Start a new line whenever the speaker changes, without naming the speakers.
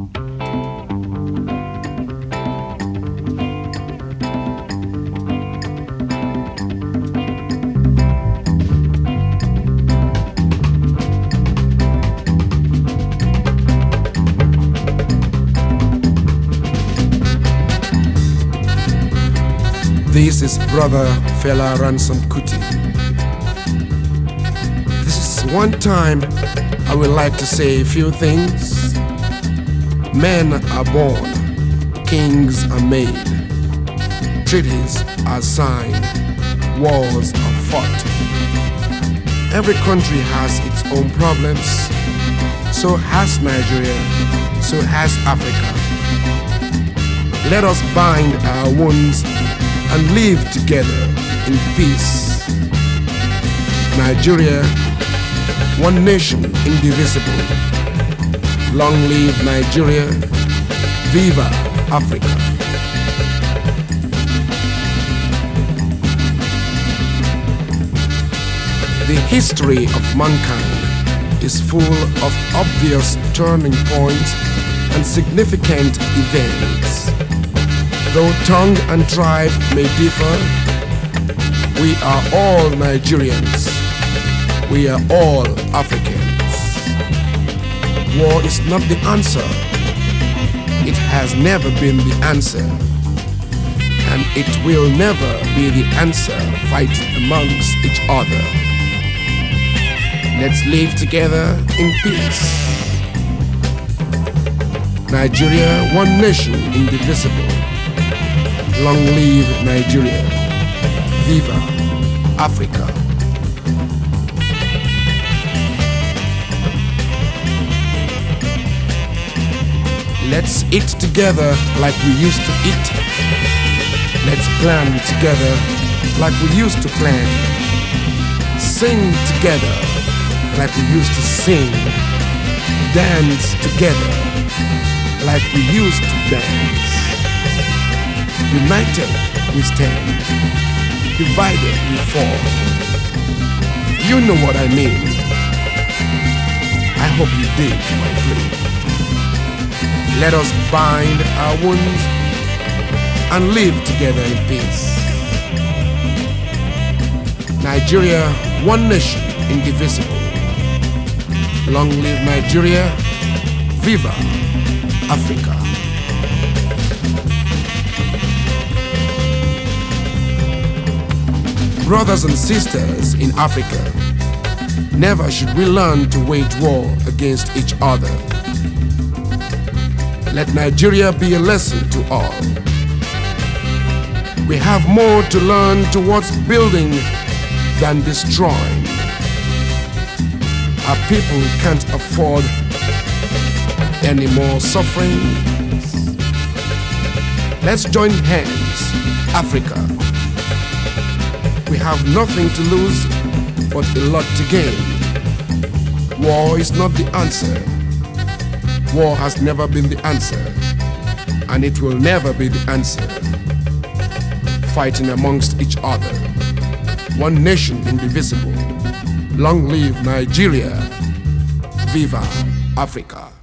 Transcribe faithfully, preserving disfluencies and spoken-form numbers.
This is Brother Fela Ransom Kuti. This is one time I would like to say a few things. Men are born, kings are made, treaties are signed, wars are fought. Every country has its own problems. So has Nigeria, so has Africa. Let us bind our wounds and live together in peace. Nigeria, one nation, indivisible. Long live Nigeria, viva Africa. The history of mankind is full of obvious turning points and significant events. Though tongue and tribe may differ, we are all Nigerians. We are all Africans. War is not the answer. It has never been the answer. And it will never be the answer, fighting amongst each other. Let's live together in peace. Nigeria, one nation, indivisible. Long live Nigeria. Viva Africa. Let's eat together like we used to eat. Let's plan together like we used to plan. Sing together like we used to sing. Dance together like we used to dance. United we stand, divided we fall. You know what I mean. I hope you did, my plea. Let us bind our wounds and live together in peace. Nigeria, one nation, indivisible. Long live Nigeria, viva Africa. Brothers and sisters in Africa, never should we learn to wage war against each other. Let Nigeria be a lesson to all. We have more to learn towards building than destroying. Our people can't afford any more suffering. Let's join hands, Africa. We have nothing to lose, but a lot to gain. War is not the answer. War has never been the answer, and it will never be the answer. Fighting amongst each other. One nation, indivisible. Long live Nigeria. Viva Africa.